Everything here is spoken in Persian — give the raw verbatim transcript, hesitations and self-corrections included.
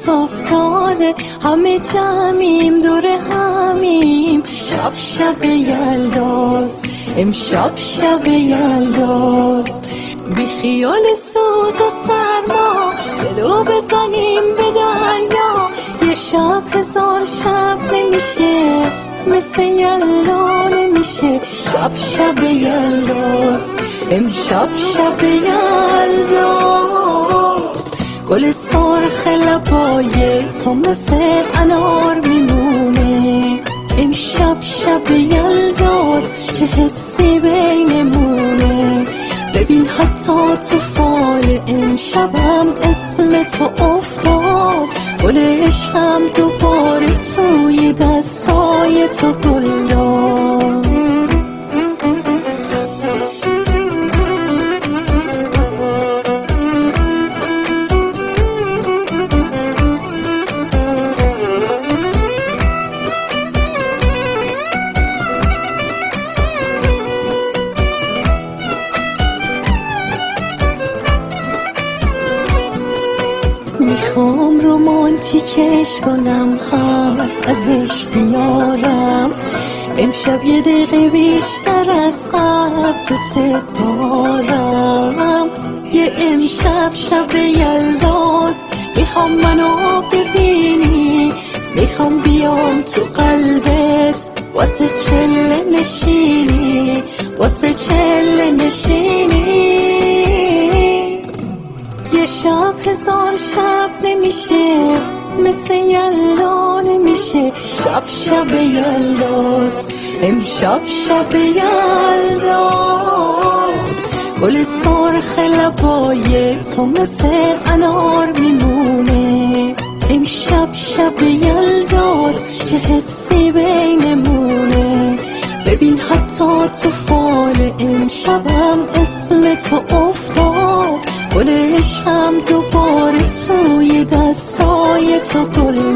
دستات افتاده، همه جمعیم دور همیم. شب شب یلداست، امشب شب یلداست. بی خیال سوز و سرما دلو بزنیم به دریا. یه شب هزار شب نمیشه، مثل یلدا نمیشه. شب شب یلداست، امشب شب یلداست. گل سرخ لبای تو مثل انار میمونه. امشب شب یلداست، چه حسی بینمونه. ببین حتی تو فال امشبم اسم تو افتاد. گل عشقم دوباره توی دستای تو گل داد. میخوام رومانتیکش کنم، حرف ازش بیارم. امشب یه دقیقه بیشتر از قبل دوست دارم. یه امشب شب یلداست، میخوام منو ببینی. میخوام بیام تو قلبت، واسه چله نشینی، واسه چله نشینی. یه شب هزار شب نمیشه، مثل یلدا نمیشه. شب شب یلداست، امشب شب یلداست. گل سرخ لبای تو مثل انار میمونه. امشب شب یلداست، چه حسی بینمونه. ببین حتی تو فال امشبم اسم تو افتاد. گل عشقم دوباره توی دستای تو گل